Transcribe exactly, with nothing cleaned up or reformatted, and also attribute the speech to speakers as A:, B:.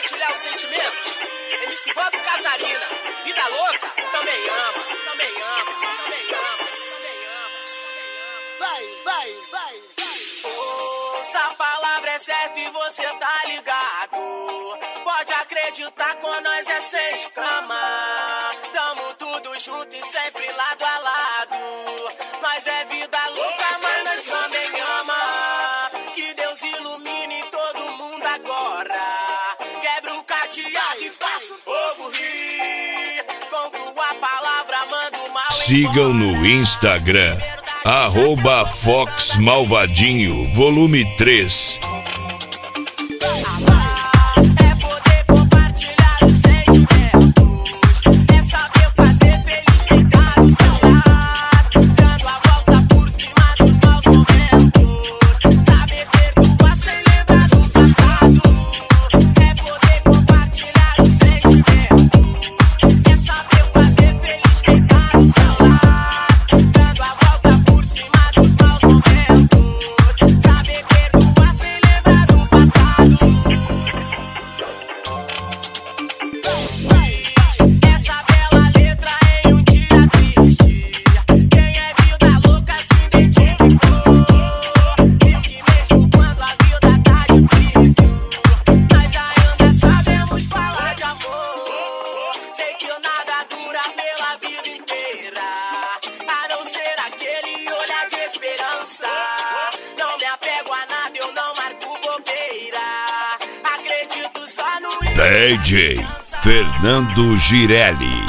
A: compartilhar os sentimentos. M C Bob Catarina, vida louca, também ama, também ama, também ama, também ama, vai, vai, vai, vai. Ouça, a palavra é certa e você tá ligado. Pode acreditar, com nós é sem escama. Tamo tudo junto e sempre lado a lado. Nós é vida louca, mas nós também ama. Que Deus ilumine todo mundo agora. Quebra o cadeado e faça o povo rir. Com tua palavra manda o mal.
B: Sigam no Instagram, arroba Fox Malvadinho, volume três. D J Fernando Girelli.